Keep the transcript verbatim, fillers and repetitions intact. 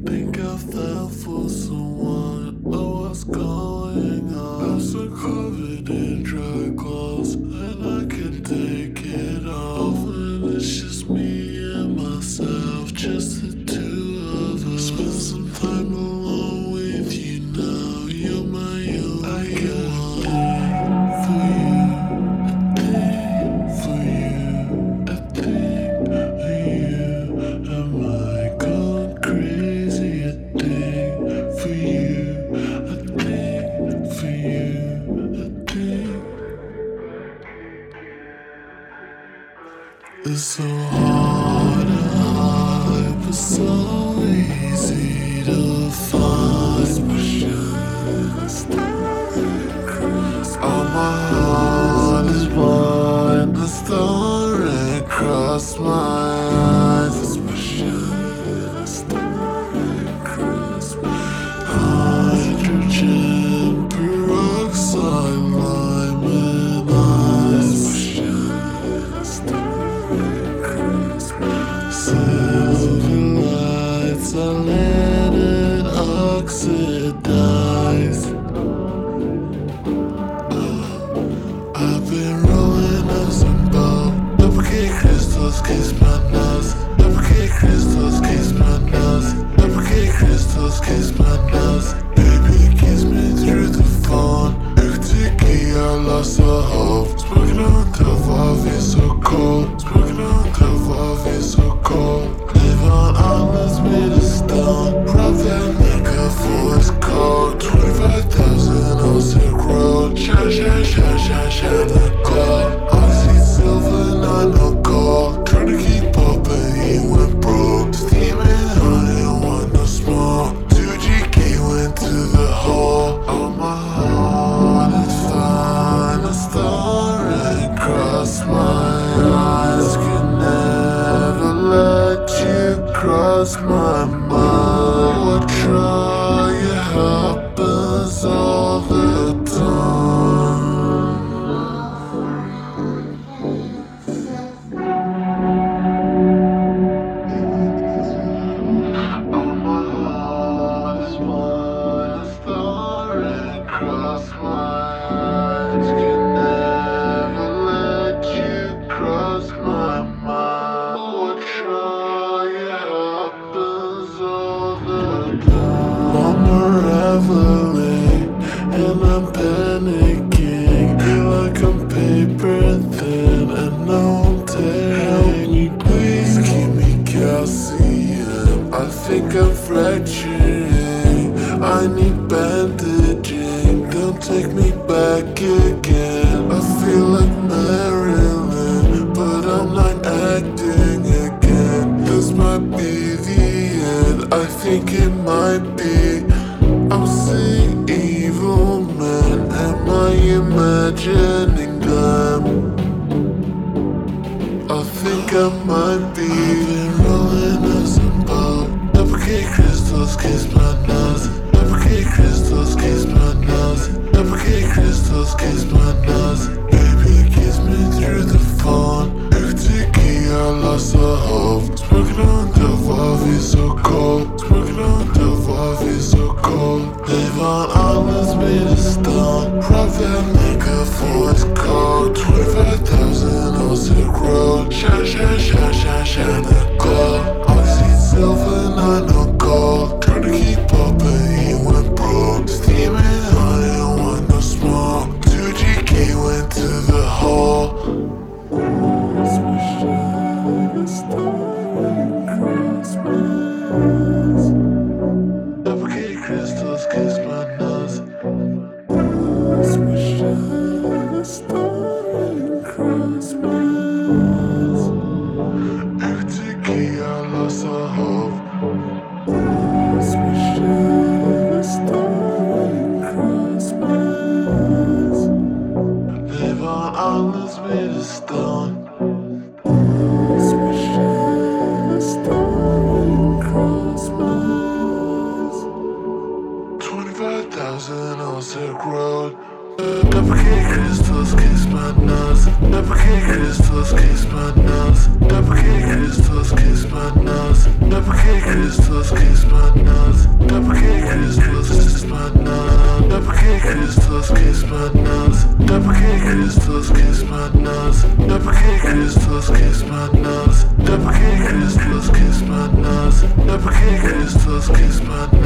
think I fell for someone. Oh, what's going on? I'm so covered in dry clothes, and I can't take it off. And it's just me and myself, just the two of us. Spend some time alone with you now. You're my only I can for you, for you, I think of you. Am I gone crazy? I think for you, I think for you, I think. It's so hard to hide, but so easy to find. Oh, my heart is blind, the story across my eyes. Hydrogen peroxide, lime and ice. Silver lights, I let it oxidize. I've been rolling up some ball. Duplicate crystals, kiss my nose. Duplicate crystals, kiss my nose. Duplicate crystals, kiss my nose. Baby, kiss me through the phone. Ektiki, I lost all hope. Smoking on top of it, so cold. Smoking on top of it, so cold. Live on islands made of stone. Profit maker for its cold. Twenty-five thousand on Silk Road. Shine, shine, shine, shine, shine the glow. Oxy silver, not no gold. Trying to keep up, but he went broke. Steaming on it, want no smoke. two G K went to the hole. Oh, my heart is fine. A star and cross my eyes. Could never let you cross my mind. What try, it happens all the time. Oh, my heart is mine. A star and cross my eyes. Could never let you cross my mind. What try, it happens all the time. I'm reveling and I'm panicking. Feel like I'm paper thin and no one telling me. Please keep me calcium. I think I'm fracturing. I need bandaging. Don't take me back again. I feel like Marilyn, but I'm not acting again. This might be the end. I think it might be. I'm seeing evil men. Am I imagining them? I think I might be. I've been rolling up some ball. Duplicate crystals, kiss my nose. Duplicate crystals, kiss my nose. Duplicate crystals, kiss my nose. Baby, kiss me through the phone. Ektiki, I lost all hope. Smoking on top of it, so cold. Smoking on top of it, so cold. Live on islands made of stone. Profit maker for its cold. Twenty-five thousand on Silk Road. Shine, shine, shine, shine, shine the glow. Oxy silver, not no gold. Trying to keep up, but he went broke. Steaming on it, want no smoke. two G K went to the hole. Duplicate crystals, kiss my nose. Ektiki, I lost all hope. Live on islands made of stone. Twenty-five thousand on Silk Road. Duplicate crystals, kiss my nose. Duplicate crystals, kiss my nose. Duplicate crystals, kiss my nose. Duplicate crystals. Christus, kiss my nuts. Double K Christus, kiss my nuts. Double K Christus, kiss my nuts. Double K Christus, kiss my nuts. Double K Christus, kiss my nuts. Double K Christus, kiss my nuts. Double K Christus, kiss my nuts.